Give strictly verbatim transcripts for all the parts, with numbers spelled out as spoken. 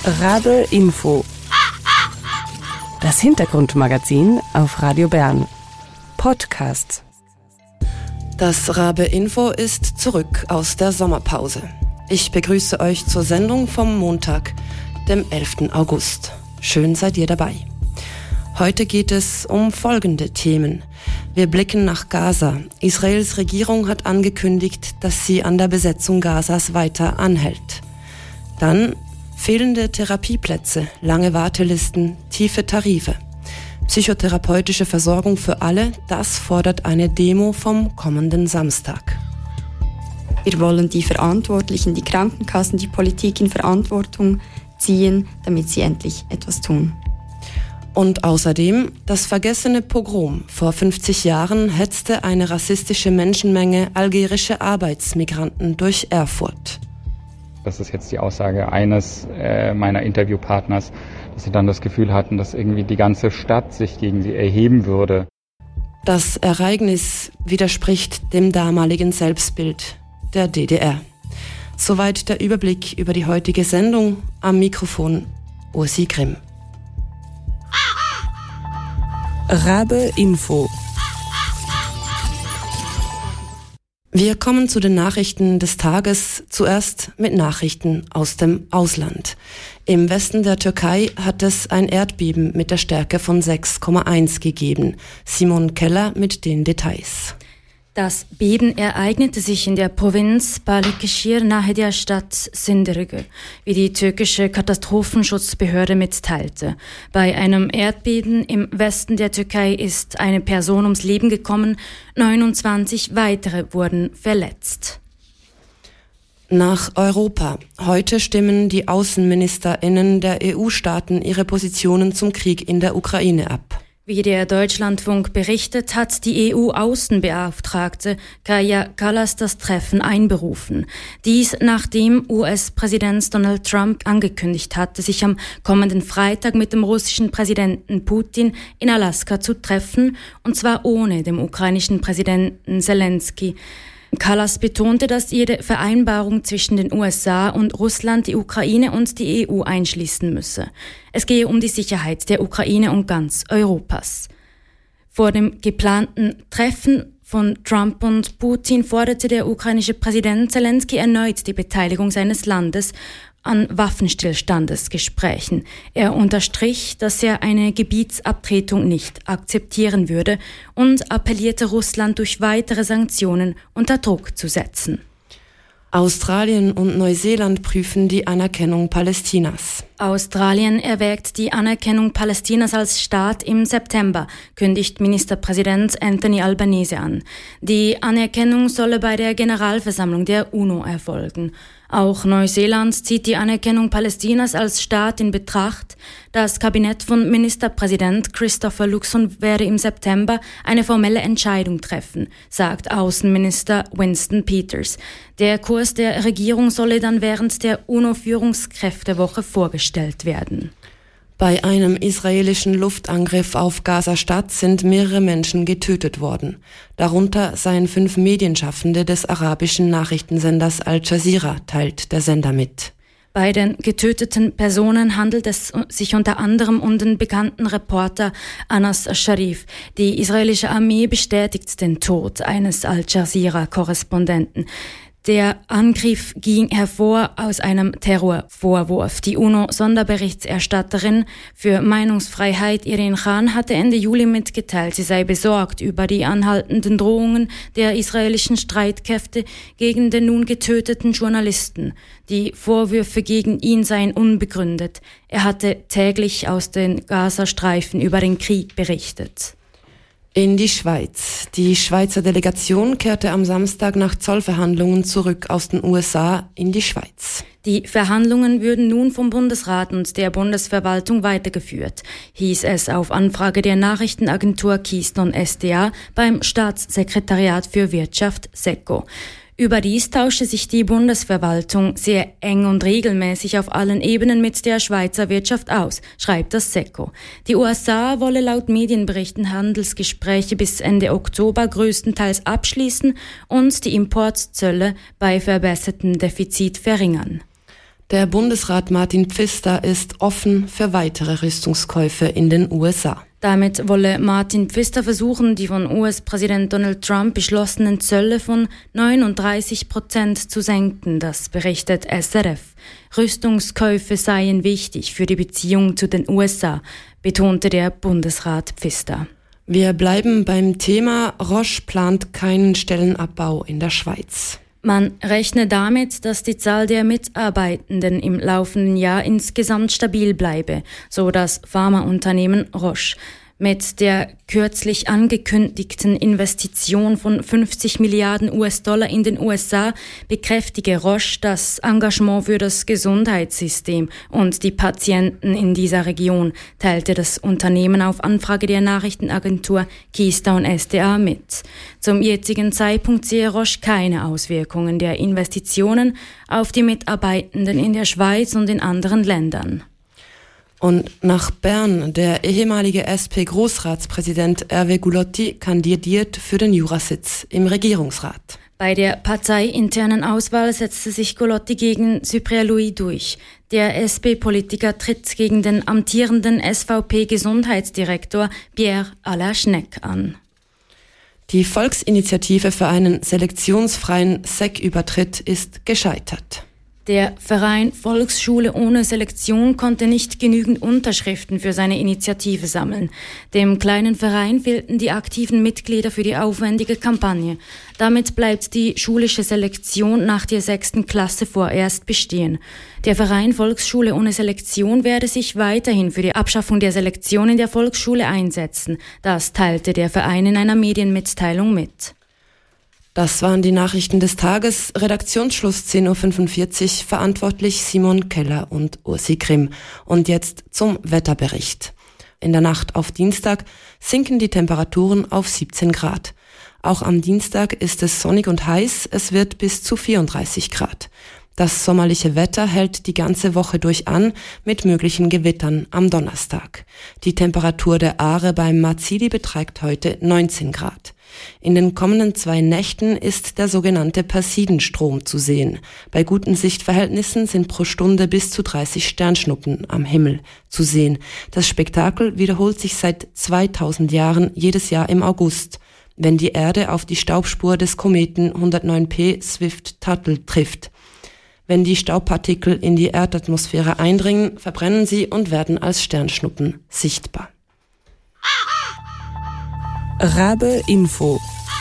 Rabe Info. Das Hintergrundmagazin auf Radio Bern. Podcast. Das Rabe Info ist zurück aus der Sommerpause. Ich begrüße euch zur Sendung vom Montag, dem elften August. Schön seid ihr dabei. Heute geht es um folgende Themen. Wir blicken nach Gaza. Israels Regierung hat angekündigt, dass sie an der Besetzung Gazas weiter anhält. Dann fehlende Therapieplätze, lange Wartelisten, tiefe Tarife. Psychotherapeutische Versorgung für alle, das fordert eine Demo vom kommenden Samstag. Wir wollen die Verantwortlichen, die Krankenkassen, die Politik in Verantwortung ziehen, damit sie endlich etwas tun. Und außerdem, das vergessene Pogrom. Vor fünfzig Jahren hetzte eine rassistische Menschenmenge algerische Arbeitsmigranten durch Erfurt. Das ist jetzt die Aussage eines äh, meiner Interviewpartners, dass sie dann das Gefühl hatten, dass irgendwie die ganze Stadt sich gegen sie erheben würde. Das Ereignis widerspricht dem damaligen Selbstbild der D D R. Soweit der Überblick über die heutige Sendung. Am Mikrofon Ursi Grimm. Rabe Info. Wir kommen zu den Nachrichten des Tages, zuerst mit Nachrichten aus dem Ausland. Im Westen der Türkei hat es ein Erdbeben mit der Stärke von sechs Komma eins gegeben. Simon Keller mit den Details. Das Beben ereignete sich in der Provinz Balıkesir nahe der Stadt Sindirge, wie die türkische Katastrophenschutzbehörde mitteilte. Bei einem Erdbeben im Westen der Türkei ist eine Person ums Leben gekommen, neunundzwanzig weitere wurden verletzt. Nach Europa. Heute stimmen die AußenministerInnen der E U-Staaten ihre Positionen zum Krieg in der Ukraine ab. Wie der Deutschlandfunk berichtet, hat die E U-Außenbeauftragte Kaja Kallas das Treffen einberufen. Dies nachdem U S-Präsident Donald Trump angekündigt hatte, sich am kommenden Freitag mit dem russischen Präsidenten Putin in Alaska zu treffen, und zwar ohne dem ukrainischen Präsidenten Zelensky. Kallas betonte, dass jede Vereinbarung zwischen den U S A und Russland die Ukraine und die E U einschließen müsse. Es gehe um die Sicherheit der Ukraine und ganz Europas. Vor dem geplanten Treffen von Trump und Putin forderte der ukrainische Präsident Zelensky erneut die Beteiligung seines Landes an Waffenstillstandesgesprächen. Er unterstrich, dass er eine Gebietsabtretung nicht akzeptieren würde und appellierte, Russland durch weitere Sanktionen unter Druck zu setzen. Australien und Neuseeland prüfen die Anerkennung Palästinas. Australien erwägt die Anerkennung Palästinas als Staat im September, kündigt Ministerpräsident Anthony Albanese an. Die Anerkennung solle bei der Generalversammlung der UNO erfolgen. Auch Neuseeland zieht die Anerkennung Palästinas als Staat in Betracht. Das Kabinett von Ministerpräsident Christopher Luxon werde im September eine formelle Entscheidung treffen, sagt Außenminister Winston Peters. Der Kurs der Regierung solle dann während der UNO-Führungskräftewoche vorgestellt werden. Bei einem israelischen Luftangriff auf Gaza-Stadt sind mehrere Menschen getötet worden. Darunter seien fünf Medienschaffende des arabischen Nachrichtensenders Al Jazeera, teilt der Sender mit. Bei den getöteten Personen handelt es sich unter anderem um den bekannten Reporter Anas Sharif. Die israelische Armee bestätigt den Tod eines Al Jazeera-Korrespondenten. Der Angriff ging hervor aus einem Terrorvorwurf. Die UNO-Sonderberichterstatterin für Meinungsfreiheit Irin Khan hatte Ende Juli mitgeteilt, sie sei besorgt über die anhaltenden Drohungen der israelischen Streitkräfte gegen den nun getöteten Journalisten. Die Vorwürfe gegen ihn seien unbegründet. Er hatte täglich aus den Gazastreifen über den Krieg berichtet. In die Schweiz. Die Schweizer Delegation kehrte am Samstag nach Zollverhandlungen zurück aus den U S A in die Schweiz. Die Verhandlungen würden nun vom Bundesrat und der Bundesverwaltung weitergeführt, hieß es auf Anfrage der Nachrichtenagentur Keystone S D A beim Staatssekretariat für Wirtschaft SECO. Überdies tauschte sich die Bundesverwaltung sehr eng und regelmäßig auf allen Ebenen mit der Schweizer Wirtschaft aus, schreibt das SECO. Die U S A wolle laut Medienberichten Handelsgespräche bis Ende Oktober größtenteils abschließen und die Importzölle bei verbessertem Defizit verringern. Der Bundesrat Martin Pfister ist offen für weitere Rüstungskäufe in den U S A. Damit wolle Martin Pfister versuchen, die von U S-Präsident Donald Trump beschlossenen Zölle von neununddreißig Prozent zu senken, das berichtet S R F. Rüstungskäufe seien wichtig für die Beziehung zu den U S A, betonte der Bundesrat Pfister. Wir bleiben beim Thema. Roche plant keinen Stellenabbau in der Schweiz. Man rechne damit, dass die Zahl der Mitarbeitenden im laufenden Jahr insgesamt stabil bleibe, so das Pharmaunternehmen Roche. Mit der kürzlich angekündigten Investition von fünfzig Milliarden U S-Dollar in den U S A bekräftige Roche das Engagement für das Gesundheitssystem und die Patienten in dieser Region, teilte das Unternehmen auf Anfrage der Nachrichtenagentur Keystone S D A mit. Zum jetzigen Zeitpunkt sehe Roche keine Auswirkungen der Investitionen auf die Mitarbeitenden in der Schweiz und in anderen Ländern. Und nach Bern, der ehemalige S P-Großratspräsident Hervé Gullotti kandidiert für den Jurasitz im Regierungsrat. Bei der parteiinternen Auswahl setzte sich Gullotti gegen Cyprien Louis durch. Der S P-Politiker tritt gegen den amtierenden S V P-Gesundheitsdirektor Pierre-Alain Schnegg an. Die Volksinitiative für einen selektionsfreien S E C-Übertritt ist gescheitert. Der Verein Volksschule ohne Selektion konnte nicht genügend Unterschriften für seine Initiative sammeln. Dem kleinen Verein fehlten die aktiven Mitglieder für die aufwendige Kampagne. Damit bleibt die schulische Selektion nach der sechsten Klasse vorerst bestehen. Der Verein Volksschule ohne Selektion werde sich weiterhin für die Abschaffung der Selektion in der Volksschule einsetzen. Das teilte der Verein in einer Medienmitteilung mit. Das waren die Nachrichten des Tages. Redaktionsschluss zehn Uhr fünfundvierzig, verantwortlich Simon Keller und Ursi Grimm. Und jetzt zum Wetterbericht. In der Nacht auf Dienstag sinken die Temperaturen auf siebzehn Grad. Auch am Dienstag ist es sonnig und heiß, es wird bis zu vierunddreißig Grad. Das sommerliche Wetter hält die ganze Woche durch an, mit möglichen Gewittern am Donnerstag. Die Temperatur der Aare beim Marzili beträgt heute neunzehn Grad. In den kommenden zwei Nächten ist der sogenannte Persidenstrom zu sehen. Bei guten Sichtverhältnissen sind pro Stunde bis zu dreißig Sternschnuppen am Himmel zu sehen. Das Spektakel wiederholt sich seit zweitausend Jahren jedes Jahr im August, wenn die Erde auf die Staubspur des Kometen hundertneun P Swift-Tuttle trifft. Wenn die Staubpartikel in die Erdatmosphäre eindringen, verbrennen sie und werden als Sternschnuppen sichtbar. Rabe Info.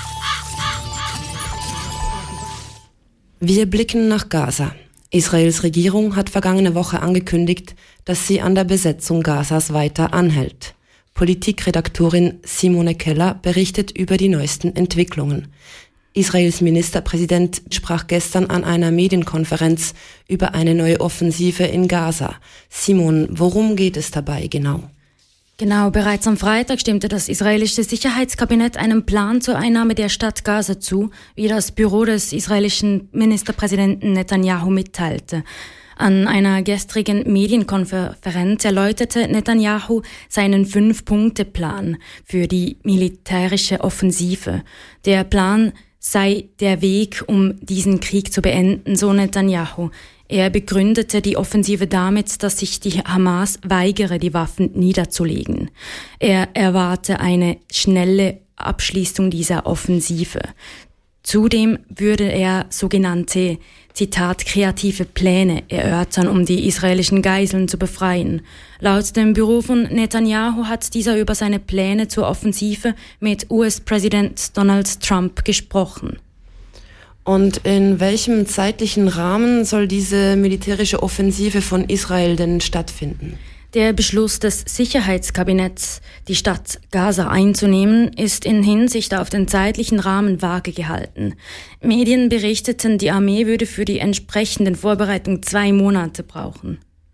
Wir blicken nach Gaza. Israels Regierung hat vergangene Woche angekündigt, dass sie an der Besetzung Gazas weiter anhält. Politikredaktorin Simone Keller berichtet über die neuesten Entwicklungen. Israels Ministerpräsident sprach gestern an einer Medienkonferenz über eine neue Offensive in Gaza. Simon, worum geht es dabei genau? Genau, bereits am Freitag stimmte das israelische Sicherheitskabinett einem Plan zur Einnahme der Stadt Gaza zu, wie das Büro des israelischen Ministerpräsidenten Netanyahu mitteilte. An einer gestrigen Medienkonferenz erläuterte Netanyahu seinen Fünf-Punkte-Plan für die militärische Offensive. Der Plan sei der Weg, um diesen Krieg zu beenden, so Netanyahu. Er begründete die Offensive damit, dass sich die Hamas weigere, die Waffen niederzulegen. Er erwarte eine schnelle Abschließung dieser Offensive. Zudem würde er sogenannte, Zitat, kreative Pläne erörtern, um die israelischen Geiseln zu befreien. Laut dem Büro von Netanyahu hat dieser über seine Pläne zur Offensive mit U S-Präsident Donald Trump gesprochen. Und in welchem zeitlichen Rahmen soll diese militärische Offensive von Israel denn stattfinden? Der Beschluss des Sicherheitskabinetts, die Stadt Gaza einzunehmen, ist in Hinsicht auf den zeitlichen Rahmen vage gehalten. Medien berichteten, die Armee würde für die entsprechenden Vorbereitungen zwei Monate brauchen.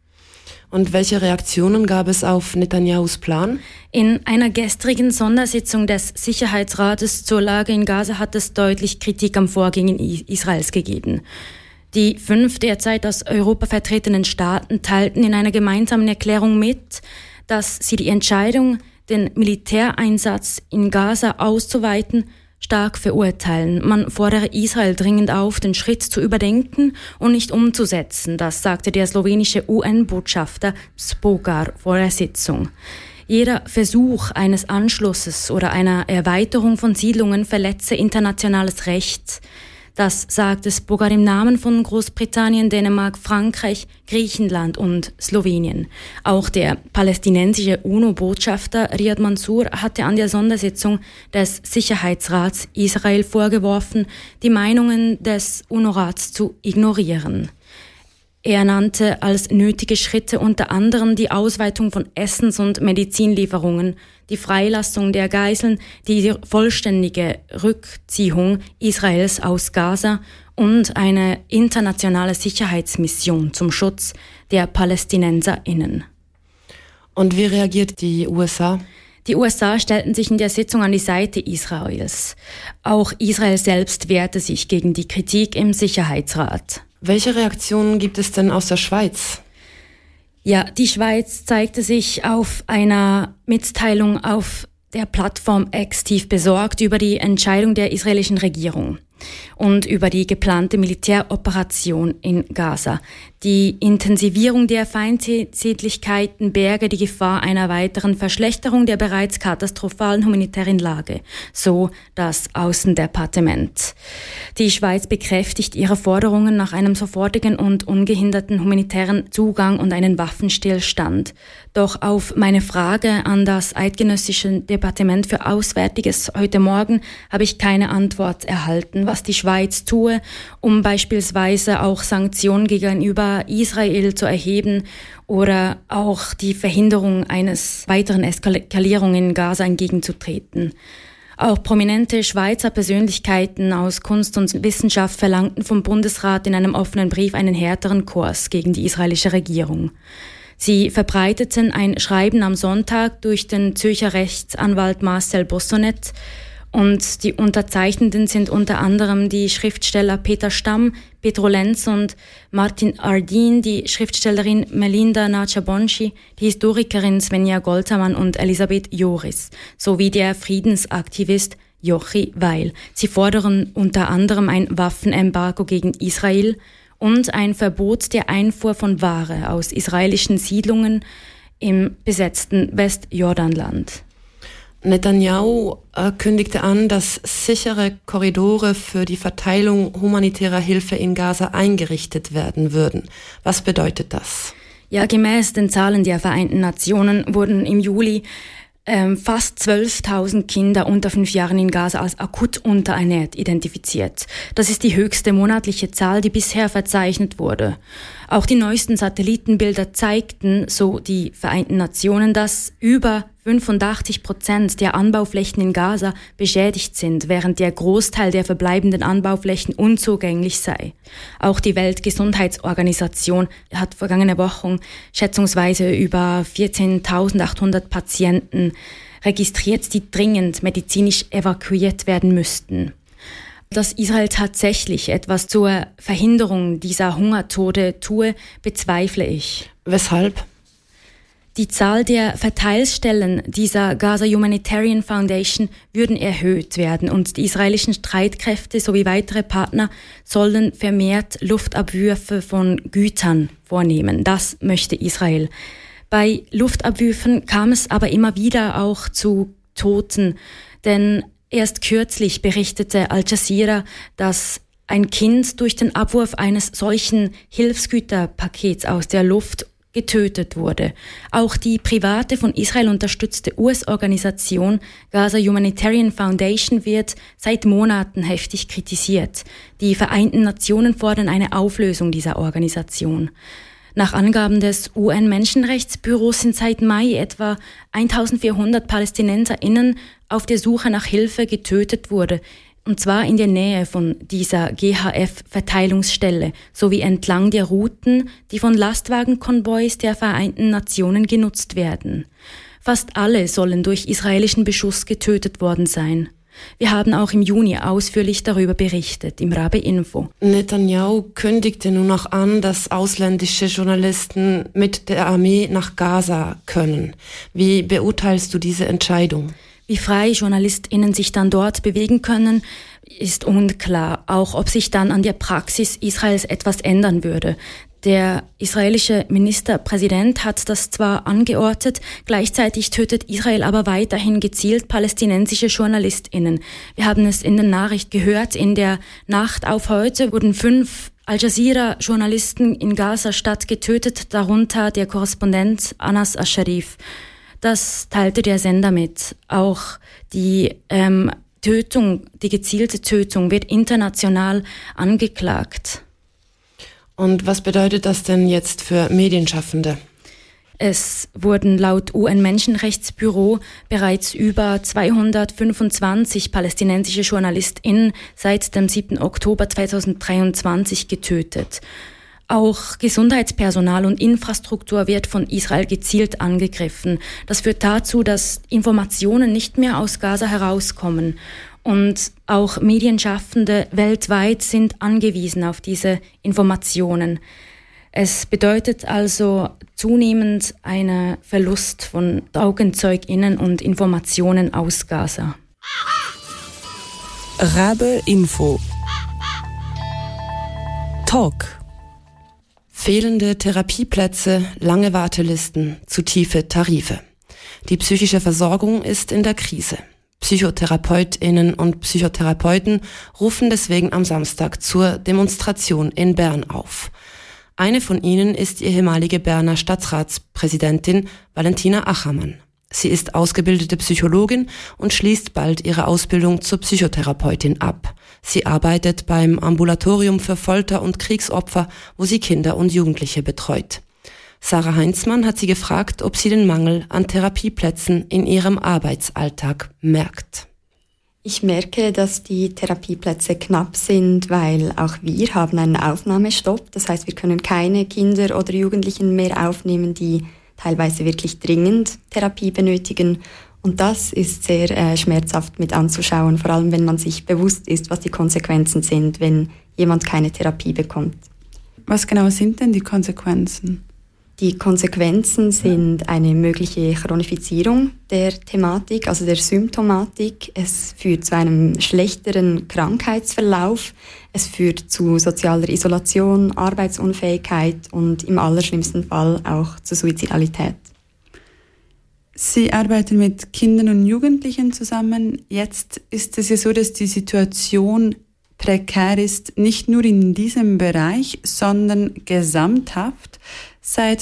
Und welche Reaktionen gab es auf Netanyahus Plan? In einer gestrigen Sondersitzung des Sicherheitsrates zur Lage in Gaza hat es deutlich Kritik am Vorgehen Israels gegeben. Die fünf derzeit aus Europa vertretenen Staaten teilten in einer gemeinsamen Erklärung mit, dass sie die Entscheidung, den Militäreinsatz in Gaza auszuweiten, stark verurteilen. Man fordere Israel dringend auf, den Schritt zu überdenken und nicht umzusetzen. Das sagte der slowenische U N-Botschafter Spogar vor der Sitzung. Jeder Versuch eines Anschlusses oder einer Erweiterung von Siedlungen verletze internationales Recht. Das sagte Spogar im Namen von Großbritannien, Dänemark, Frankreich, Griechenland und Slowenien. Auch der palästinensische UNO-Botschafter Riyad Mansour hatte an der Sondersitzung des Sicherheitsrats Israel vorgeworfen, die Meinungen des UNO-Rats zu ignorieren. Er nannte als nötige Schritte unter anderem die Ausweitung von Essens- und Medizinlieferungen, die Freilassung der Geiseln, die vollständige Rückziehung Israels aus Gaza und eine internationale Sicherheitsmission zum Schutz der PalästinenserInnen. Und wie reagiert die U S A? Die U S A stellten sich in der Sitzung an die Seite Israels. Auch Israel selbst wehrte sich gegen die Kritik im Sicherheitsrat. Welche Reaktionen gibt es denn aus der Schweiz? Ja, die Schweiz zeigte sich auf einer Mitteilung auf der Plattform X tief besorgt über die Entscheidung der israelischen Regierung und über die geplante Militäroperation in Gaza. Die Intensivierung der Feindseligkeiten berge die Gefahr einer weiteren Verschlechterung der bereits katastrophalen humanitären Lage, so das Außendepartement. Die Schweiz bekräftigt ihre Forderungen nach einem sofortigen und ungehinderten humanitären Zugang und einen Waffenstillstand. Doch auf meine Frage an das Eidgenössische Departement für Auswärtiges heute Morgen habe ich keine Antwort erhalten, was die Schweiz tue, um beispielsweise auch Sanktionen gegenüber Israel zu erheben oder auch die Verhinderung eines weiteren Eskalierung in Gaza entgegenzutreten. Auch prominente Schweizer Persönlichkeiten aus Kunst und Wissenschaft verlangten vom Bundesrat in einem offenen Brief einen härteren Kurs gegen die israelische Regierung. Sie verbreiteten ein Schreiben am Sonntag durch den Zürcher Rechtsanwalt Marcel Bossonet, und die Unterzeichnenden sind unter anderem die Schriftsteller Peter Stamm, Petro Lenz und Martin Ardin, die Schriftstellerin Melinda Nacha-Bonci, die Historikerin Svenja Goltermann und Elisabeth Joris, sowie der Friedensaktivist Jochi Weil. Sie fordern unter anderem ein Waffenembargo gegen Israel und ein Verbot der Einfuhr von Ware aus israelischen Siedlungen im besetzten Westjordanland. Netanyahu äh, kündigte an, dass sichere Korridore für die Verteilung humanitärer Hilfe in Gaza eingerichtet werden würden. Was bedeutet das? Ja, gemäß den Zahlen der Vereinten Nationen wurden im Juli ähm, fast zwölftausend Kinder unter fünf Jahren in Gaza als akut unterernährt identifiziert. Das ist die höchste monatliche Zahl, die bisher verzeichnet wurde. Auch die neuesten Satellitenbilder zeigten, so die Vereinten Nationen, dass über fünfundachtzig Prozent der Anbauflächen in Gaza beschädigt sind, während der Großteil der verbleibenden Anbauflächen unzugänglich sei. Auch die Weltgesundheitsorganisation hat vergangene Woche schätzungsweise über vierzehntausendachthundert Patienten registriert, die dringend medizinisch evakuiert werden müssten. Dass Israel tatsächlich etwas zur Verhinderung dieser Hungertode tue, bezweifle ich. Weshalb? Die Zahl der Verteilstellen dieser Gaza Humanitarian Foundation würden erhöht werden und die israelischen Streitkräfte sowie weitere Partner sollen vermehrt Luftabwürfe von Gütern vornehmen. Das möchte Israel. Bei Luftabwürfen kam es aber immer wieder auch zu Toten, denn erst kürzlich berichtete Al Jazeera, dass ein Kind durch den Abwurf eines solchen Hilfsgüterpakets aus der Luft getötet wurde. Auch die private von Israel unterstützte U S-Organisation Gaza Humanitarian Foundation wird seit Monaten heftig kritisiert. Die Vereinten Nationen fordern eine Auflösung dieser Organisation. Nach Angaben des U N-Menschenrechtsbüros sind seit Mai etwa eintausendvierhundert PalästinenserInnen auf der Suche nach Hilfe getötet worden. Und zwar in der Nähe von dieser G H F-Verteilungsstelle sowie entlang der Routen, die von Lastwagenkonvois der Vereinten Nationen genutzt werden. Fast alle sollen durch israelischen Beschuss getötet worden sein. Wir haben auch im Juni ausführlich darüber berichtet, im Rabe Info. Netanyahu kündigte nun noch an, dass ausländische Journalisten mit der Armee nach Gaza können. Wie beurteilst du diese Entscheidung? Wie frei JournalistInnen sich dann dort bewegen können, ist unklar. Auch ob sich dann an der Praxis Israels etwas ändern würde. Der israelische Ministerpräsident hat das zwar angeordnet, gleichzeitig tötet Israel aber weiterhin gezielt palästinensische JournalistInnen. Wir haben es in der Nachricht gehört, in der Nacht auf heute wurden fünf Al-Jazeera-Journalisten in Gaza-Stadt getötet, darunter der Korrespondent Anas Asharif. Das teilte der Sender mit. Auch die ähm, Tötung, die gezielte Tötung wird international angeklagt. Und was bedeutet das denn jetzt für Medienschaffende? Es wurden laut U N-Menschenrechtsbüro bereits über zweihundertfünfundzwanzig palästinensische JournalistInnen seit dem siebten Oktober zweitausenddreiundzwanzig getötet. Auch Gesundheitspersonal und Infrastruktur wird von Israel gezielt angegriffen. Das führt dazu, dass Informationen nicht mehr aus Gaza herauskommen. Und auch Medienschaffende weltweit sind angewiesen auf diese Informationen. Es bedeutet also zunehmend einen Verlust von AugenzeugInnen und Informationen aus Gaza. Rabe Info Talk. Fehlende Therapieplätze, lange Wartelisten, zu tiefe Tarife. Die psychische Versorgung ist in der Krise. PsychotherapeutInnen und Psychotherapeuten rufen deswegen am Samstag zur Demonstration in Bern auf. Eine von ihnen ist die ehemalige Berner Stadtratspräsidentin Valentina Achermann. Sie ist ausgebildete Psychologin und schließt bald ihre Ausbildung zur Psychotherapeutin ab. Sie arbeitet beim Ambulatorium für Folter- und Kriegsopfer, wo sie Kinder und Jugendliche betreut. Sarah Heinzmann hat sie gefragt, ob sie den Mangel an Therapieplätzen in ihrem Arbeitsalltag merkt. Ich merke, dass die Therapieplätze knapp sind, weil auch wir haben einen Aufnahmestopp. Das heißt, wir können keine Kinder oder Jugendlichen mehr aufnehmen, die teilweise wirklich dringend Therapie benötigen. Und das ist sehr äh, schmerzhaft mit anzuschauen, vor allem wenn man sich bewusst ist, was die Konsequenzen sind, wenn jemand keine Therapie bekommt. Was genau sind denn die Konsequenzen? Die Konsequenzen sind eine mögliche Chronifizierung der Thematik, also der Symptomatik. Es führt zu einem schlechteren Krankheitsverlauf. Es führt zu sozialer Isolation, Arbeitsunfähigkeit und im allerschlimmsten Fall auch zu Suizidalität. Sie arbeiten mit Kindern und Jugendlichen zusammen. Jetzt ist es ja so, dass die Situation prekär ist, nicht nur in diesem Bereich, sondern gesamthaft. Seit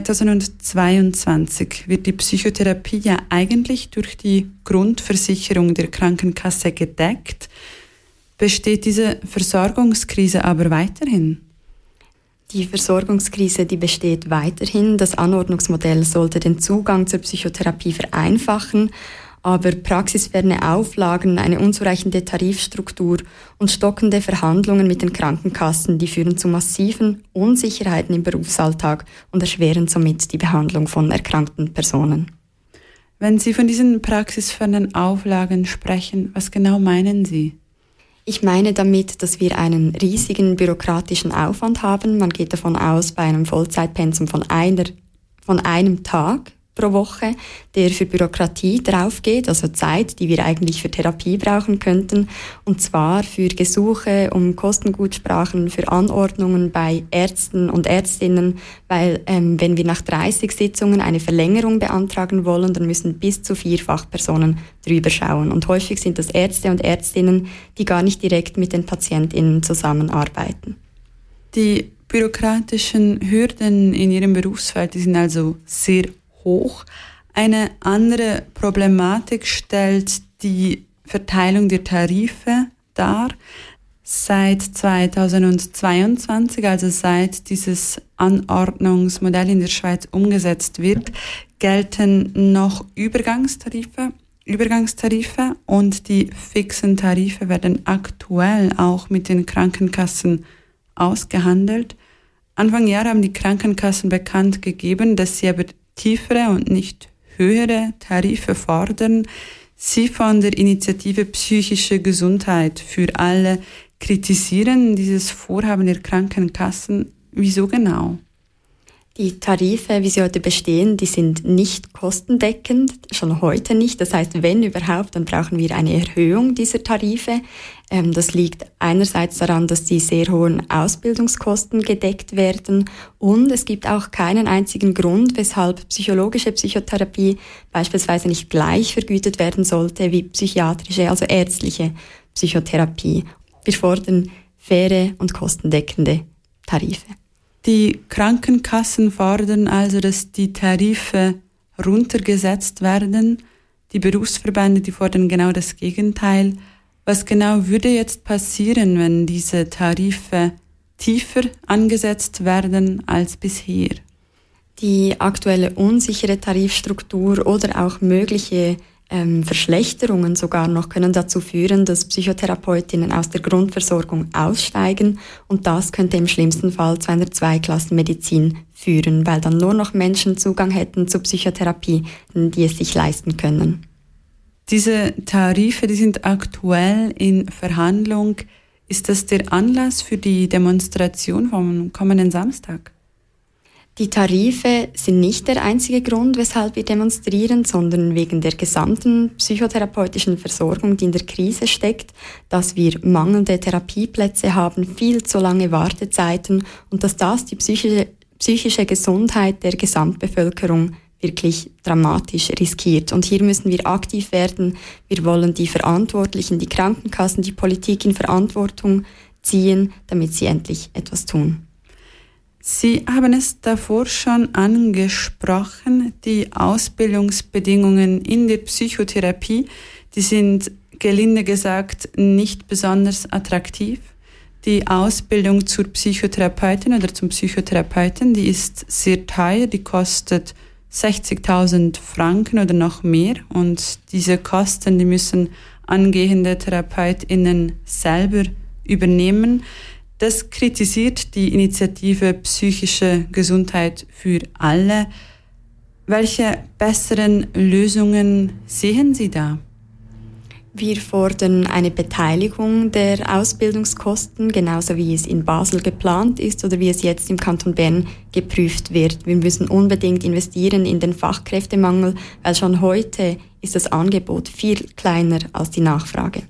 zweitausendzweiundzwanzig wird die Psychotherapie ja eigentlich durch die Grundversicherung der Krankenkasse gedeckt. Besteht diese Versorgungskrise aber weiterhin? Die Versorgungskrise, die besteht weiterhin. Das Anordnungsmodell sollte den Zugang zur Psychotherapie vereinfachen, aber praxisferne Auflagen, eine unzureichende Tarifstruktur und stockende Verhandlungen mit den Krankenkassen, die führen zu massiven Unsicherheiten im Berufsalltag und erschweren somit die Behandlung von erkrankten Personen. Wenn Sie von diesen praxisfernen Auflagen sprechen, was genau meinen Sie? Ich meine damit, dass wir einen riesigen bürokratischen Aufwand haben. Man geht davon aus, bei einem Vollzeitpensum von einer, von einem Tag pro Woche, der für Bürokratie draufgeht, also Zeit, die wir eigentlich für Therapie brauchen könnten, und zwar für Gesuche um Kostengutsprachen, für Anordnungen bei Ärzten und Ärztinnen, weil ähm, wenn wir nach dreißig Sitzungen eine Verlängerung beantragen wollen, dann müssen bis zu vier Fachpersonen drüber schauen. Und häufig sind das Ärzte und Ärztinnen, die gar nicht direkt mit den PatientInnen zusammenarbeiten. Die bürokratischen Hürden in Ihrem Berufsfeld, die sind also sehr hoch. Eine andere Problematik stellt die Verteilung der Tarife dar. Seit zweitausendzweiundzwanzig, also seit dieses Anordnungsmodell in der Schweiz umgesetzt wird, gelten noch Übergangstarife, Übergangstarife und die fixen Tarife werden aktuell auch mit den Krankenkassen ausgehandelt. Anfang Jahr haben die Krankenkassen bekannt gegeben, dass sie aber tiefere und nicht höhere Tarife fordern. Sie von der Initiative Psychische Gesundheit für alle kritisieren dieses Vorhaben der Krankenkassen. Wieso genau? Die Tarife, wie sie heute bestehen, die sind nicht kostendeckend, schon heute nicht. Das heißt, wenn überhaupt, dann brauchen wir eine Erhöhung dieser Tarife. Ähm, das liegt einerseits daran, dass die sehr hohen Ausbildungskosten gedeckt werden und es gibt auch keinen einzigen Grund, weshalb psychologische Psychotherapie beispielsweise nicht gleich vergütet werden sollte wie psychiatrische, also ärztliche Psychotherapie. Wir fordern faire und kostendeckende Tarife. Die Krankenkassen fordern also, dass die Tarife runtergesetzt werden. Die Berufsverbände, die fordern genau das Gegenteil. Was genau würde jetzt passieren, wenn diese Tarife tiefer angesetzt werden als bisher? Die aktuelle unsichere Tarifstruktur oder auch mögliche ähm, Verschlechterungen sogar noch können dazu führen, dass Psychotherapeutinnen aus der Grundversorgung aussteigen und das könnte im schlimmsten Fall zu einer Zweiklassenmedizin führen, weil dann nur noch Menschen Zugang hätten zu Psychotherapie, die es sich leisten können. Diese Tarife, die sind aktuell in Verhandlung. Ist das der Anlass für die Demonstration vom kommenden Samstag? Die Tarife sind nicht der einzige Grund, weshalb wir demonstrieren, sondern wegen der gesamten psychotherapeutischen Versorgung, die in der Krise steckt, dass wir mangelnde Therapieplätze haben, viel zu lange Wartezeiten und dass das die psychische, psychische Gesundheit der Gesamtbevölkerung wirklich dramatisch riskiert. Und hier müssen wir aktiv werden. Wir wollen die Verantwortlichen, die Krankenkassen, die Politik in Verantwortung ziehen, damit sie endlich etwas tun. Sie haben es davor schon angesprochen, die Ausbildungsbedingungen in der Psychotherapie, die sind gelinde gesagt nicht besonders attraktiv. Die Ausbildung zur Psychotherapeutin oder zum Psychotherapeuten, die ist sehr teuer, die kostet sechzigtausend Franken oder noch mehr und diese Kosten, die müssen angehende TherapeutInnen selber übernehmen. Das kritisiert die Initiative Psychische Gesundheit für alle. Welche besseren Lösungen sehen Sie da? Wir fordern eine Beteiligung der Ausbildungskosten, genauso wie es in Basel geplant ist oder wie es jetzt im Kanton Bern geprüft wird. Wir müssen unbedingt investieren in den Fachkräftemangel, weil schon heute ist das Angebot viel kleiner als die Nachfrage.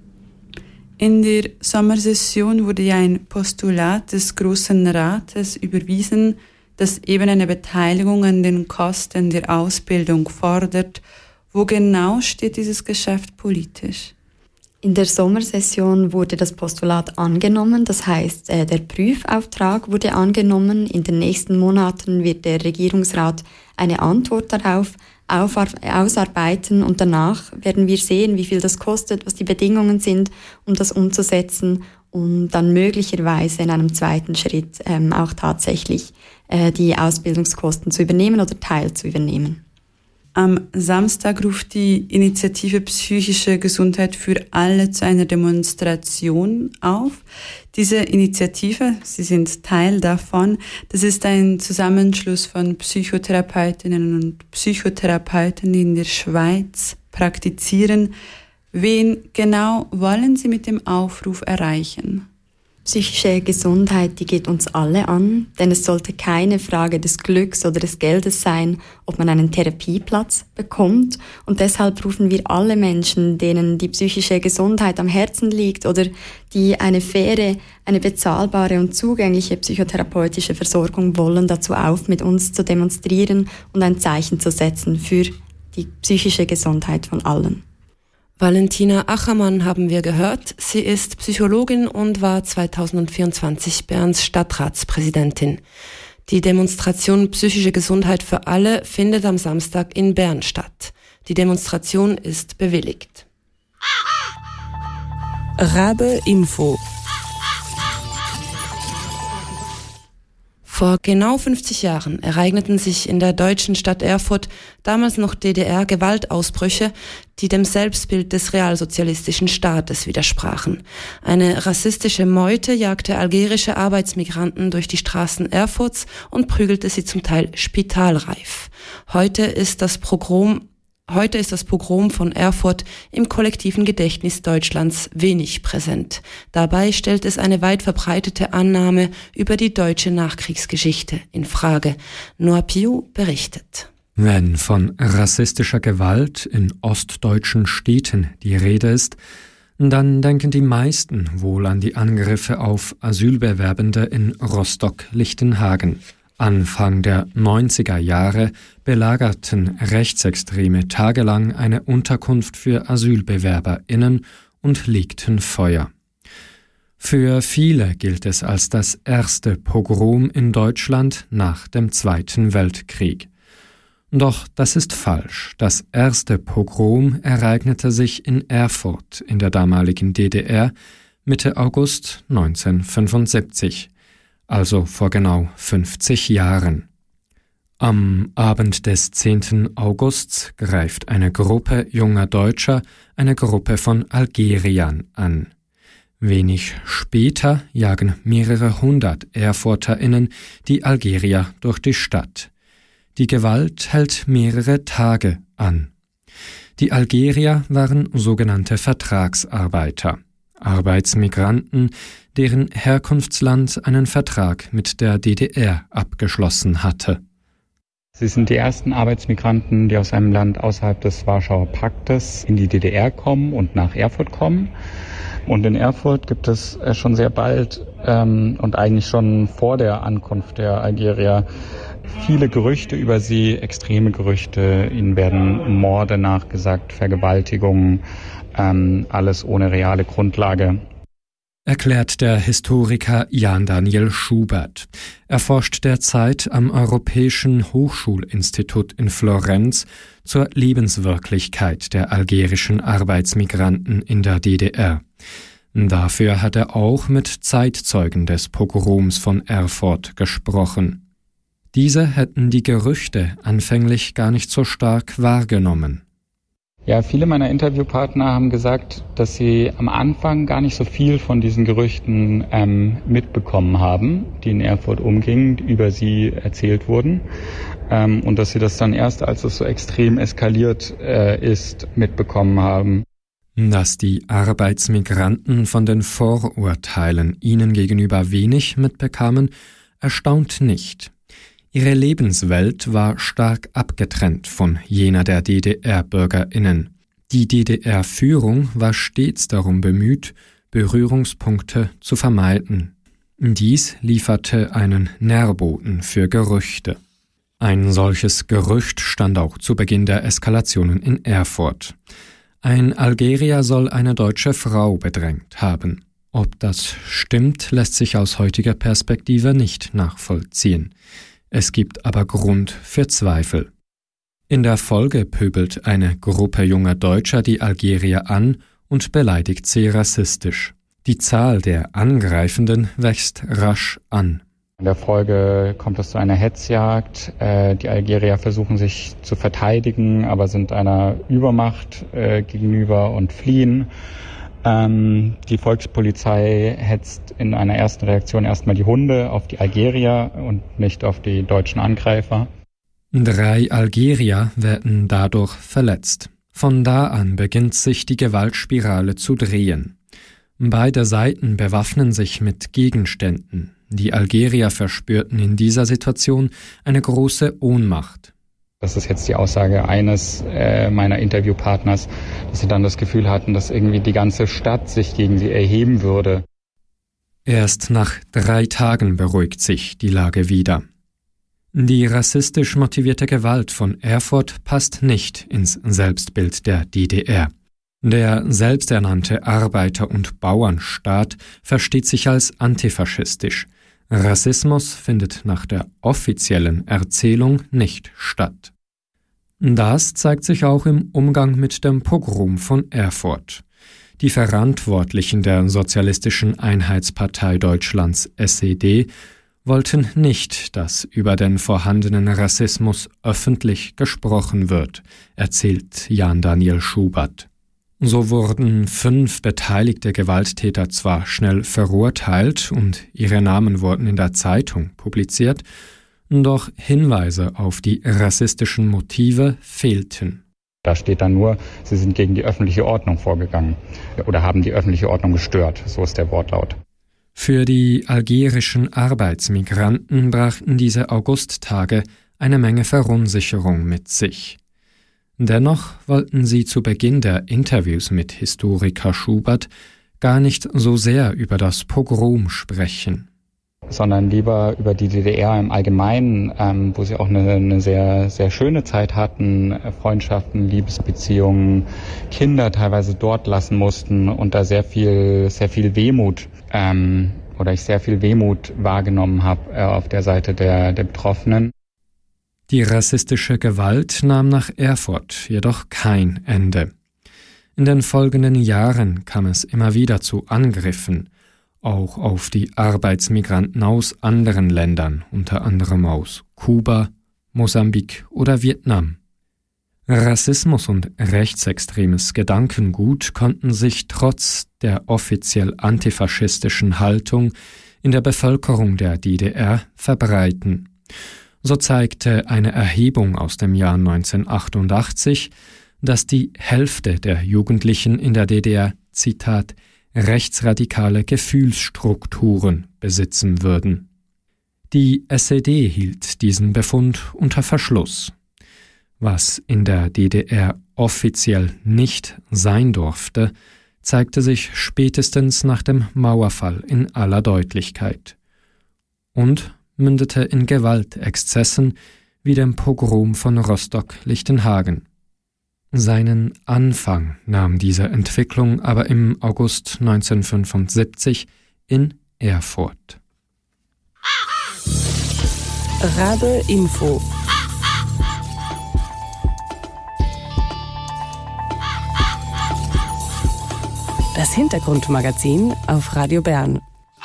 In der Sommersession wurde ja ein Postulat des Grossen Rates überwiesen, das eben eine Beteiligung an den Kosten der Ausbildung fordert. Wo genau steht dieses Geschäft politisch? In der Sommersession wurde das Postulat angenommen, das heißt, der Prüfauftrag wurde angenommen. In den nächsten Monaten wird der Regierungsrat eine Antwort darauf ausarbeiten und danach werden wir sehen, wie viel das kostet, was die Bedingungen sind, um das umzusetzen und dann möglicherweise in einem zweiten Schritt ähm, auch tatsächlich äh, die Ausbildungskosten zu übernehmen oder Teil zu übernehmen. Am Samstag ruft die Initiative Psychische Gesundheit für alle zu einer Demonstration auf. Diese Initiative, Sie sind Teil davon, das ist ein Zusammenschluss von Psychotherapeutinnen und Psychotherapeuten, die in der Schweiz praktizieren. Wen genau wollen Sie mit dem Aufruf erreichen? Psychische Gesundheit, die geht uns alle an, denn es sollte keine Frage des Glücks oder des Geldes sein, ob man einen Therapieplatz bekommt. Und deshalb rufen wir alle Menschen, denen die psychische Gesundheit am Herzen liegt oder die eine faire, eine bezahlbare und zugängliche psychotherapeutische Versorgung wollen, dazu auf, mit uns zu demonstrieren und ein Zeichen zu setzen für die psychische Gesundheit von allen. Valentina Achermann haben wir gehört. Sie ist Psychologin und war zweitausendvierundzwanzig Berns Stadtratspräsidentin. Die Demonstration Psychische Gesundheit für alle findet am Samstag in Bern statt. Die Demonstration ist bewilligt. Rabe Info. Vor genau fünfzig Jahren ereigneten sich in der deutschen Stadt Erfurt, damals noch D D R, Gewaltausbrüche, die dem Selbstbild des realsozialistischen Staates widersprachen. Eine rassistische Meute jagte algerische Arbeitsmigranten durch die Straßen Erfurts und prügelte sie zum Teil spitalreif. Heute ist das Pogrom Heute ist das Pogrom von Erfurt im kollektiven Gedächtnis Deutschlands wenig präsent. Dabei stellt es eine weit verbreitete Annahme über die deutsche Nachkriegsgeschichte in Frage. Noah Piu berichtet. Wenn von rassistischer Gewalt in ostdeutschen Städten die Rede ist, dann denken die meisten wohl an die Angriffe auf Asylbewerbende in Rostock-Lichtenhagen. Anfang der neunziger Jahre belagerten Rechtsextreme tagelang eine Unterkunft für AsylbewerberInnen und legten Feuer. Für viele gilt es als das erste Pogrom in Deutschland nach dem Zweiten Weltkrieg. Doch das ist falsch. Das erste Pogrom ereignete sich in Erfurt in der damaligen D D R Mitte August neunzehnhundertfünfundsiebzig. Also vor genau fünfzig Jahren. Am Abend des zehnten August greift eine Gruppe junger Deutscher eine Gruppe von Algeriern an. Wenig später jagen mehrere hundert ErfurterInnen die Algerier durch die Stadt. Die Gewalt hält mehrere Tage an. Die Algerier waren sogenannte Vertragsarbeiter. Arbeitsmigranten, deren Herkunftsland einen Vertrag mit der D D R abgeschlossen hatte. Sie sind die ersten Arbeitsmigranten, die aus einem Land außerhalb des Warschauer Paktes in die D D R kommen und nach Erfurt kommen. Und in Erfurt gibt es schon sehr bald ähm, und eigentlich schon vor der Ankunft der Algerier viele Gerüchte über sie, extreme Gerüchte. Ihnen werden Morde nachgesagt, Vergewaltigungen, ähm, alles ohne reale Grundlage. Erklärt der Historiker Jan Daniel Schubert. Er forscht derzeit am Europäischen Hochschulinstitut in Florenz zur Lebenswirklichkeit der algerischen Arbeitsmigranten in der D D R. Dafür hat er auch mit Zeitzeugen des Pogroms von Erfurt gesprochen. Diese hätten die Gerüchte anfänglich gar nicht so stark wahrgenommen. Ja, viele meiner Interviewpartner haben gesagt, dass sie am Anfang gar nicht so viel von diesen Gerüchten ähm, mitbekommen haben, die in Erfurt umgingen, die über sie erzählt wurden. Ähm, und dass sie das dann erst, als es so extrem eskaliert äh, ist, mitbekommen haben. Dass die Arbeitsmigranten von den Vorurteilen ihnen gegenüber wenig mitbekamen, erstaunt nicht. Ihre Lebenswelt war stark abgetrennt von jener der D D R-BürgerInnen. Die D D R-Führung war stets darum bemüht, Berührungspunkte zu vermeiden. Dies lieferte einen Nährboden für Gerüchte. Ein solches Gerücht stand auch zu Beginn der Eskalationen in Erfurt. Ein Algerier soll eine deutsche Frau bedrängt haben. Ob das stimmt, lässt sich aus heutiger Perspektive nicht nachvollziehen. Es gibt aber Grund für Zweifel. In der Folge pöbelt eine Gruppe junger Deutscher die Algerier an und beleidigt sie rassistisch. Die Zahl der Angreifenden wächst rasch an. In der Folge kommt es zu einer Hetzjagd. Äh, die Algerier versuchen sich zu verteidigen, aber sind einer Übermacht äh, gegenüber und fliehen. Ähm, die Volkspolizei hetzt in einer ersten Reaktion erstmal die Hunde auf die Algerier und nicht auf die deutschen Angreifer. Drei Algerier werden dadurch verletzt. Von da an beginnt sich die Gewaltspirale zu drehen. Beide Seiten bewaffnen sich mit Gegenständen. Die Algerier verspürten in dieser Situation eine große Ohnmacht. Das ist jetzt die Aussage eines äh, meiner Interviewpartners, dass sie dann das Gefühl hatten, dass irgendwie die ganze Stadt sich gegen sie erheben würde. Erst nach drei Tagen beruhigt sich die Lage wieder. Die rassistisch motivierte Gewalt von Erfurt passt nicht ins Selbstbild der D D R. Der selbsternannte Arbeiter- und Bauernstaat versteht sich als antifaschistisch. Rassismus findet nach der offiziellen Erzählung nicht statt. Das zeigt sich auch im Umgang mit dem Pogrom von Erfurt. Die Verantwortlichen der Sozialistischen Einheitspartei Deutschlands S E D wollten nicht, dass über den vorhandenen Rassismus öffentlich gesprochen wird, erzählt Jan Daniel Schubert. So wurden fünf beteiligte Gewalttäter zwar schnell verurteilt und ihre Namen wurden in der Zeitung publiziert, doch Hinweise auf die rassistischen Motive fehlten. Da steht dann nur, sie sind gegen die öffentliche Ordnung vorgegangen oder haben die öffentliche Ordnung gestört. So ist der Wortlaut. Für die algerischen Arbeitsmigranten brachten diese Augusttage eine Menge Verunsicherung mit sich. Dennoch wollten sie zu Beginn der Interviews mit Historiker Schubert gar nicht so sehr über das Pogrom sprechen, sondern lieber über die D D R im Allgemeinen, ähm, wo sie auch eine, eine sehr, sehr schöne Zeit hatten, Freundschaften, Liebesbeziehungen, Kinder teilweise dort lassen mussten und da sehr viel, sehr viel Wehmut ähm, oder ich sehr viel Wehmut wahrgenommen habe äh, auf der Seite der, der Betroffenen. Die rassistische Gewalt nahm nach Erfurt jedoch kein Ende. In den folgenden Jahren kam es immer wieder zu Angriffen, auch auf die Arbeitsmigranten aus anderen Ländern, unter anderem aus Kuba, Mosambik oder Vietnam. Rassismus und rechtsextremes Gedankengut konnten sich trotz der offiziell antifaschistischen Haltung in der Bevölkerung der D D R verbreiten. So zeigte eine Erhebung aus dem Jahr neunzehnhundertachtundachtzig, dass die Hälfte der Jugendlichen in der D D R, Zitat, rechtsradikale Gefühlsstrukturen besitzen würden. Die S E D hielt diesen Befund unter Verschluss. Was in der D D R offiziell nicht sein durfte, zeigte sich spätestens nach dem Mauerfall in aller Deutlichkeit und mündete in Gewaltexzessen wie dem Pogrom von Rostock-Lichtenhagen. Seinen Anfang nahm diese Entwicklung aber im August neunzehnhundertfünfundsiebzig in Erfurt. Rabe Info. Das Hintergrundmagazin auf Radio Bern.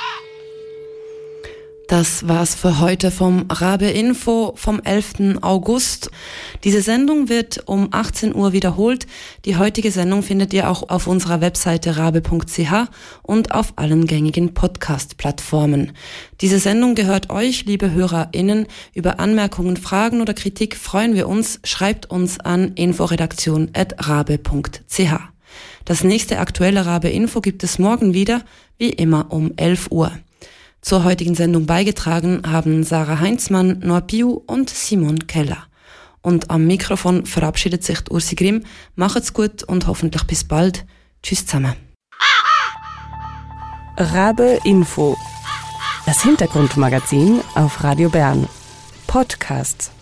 Das war's für heute vom Rabe Info vom elften August. Diese Sendung wird um achtzehn Uhr wiederholt. Die heutige Sendung findet ihr auch auf unserer Webseite rabe punkt c h und auf allen gängigen Podcast-Plattformen. Diese Sendung gehört euch, liebe HörerInnen. Über Anmerkungen, Fragen oder Kritik freuen wir uns. Schreibt uns an inforedaktion at rabe punkt c h. Das nächste aktuelle Rabe Info gibt es morgen wieder, wie immer um elf Uhr. Zur heutigen Sendung beigetragen haben Sarah Heinzmann, Noah Piu und Simon Keller. Und am Mikrofon verabschiedet sich Ursi Grimm. Macht's gut und hoffentlich bis bald. Tschüss zusammen. Rabe Info. Das Hintergrundmagazin auf Radio Bern. Podcasts.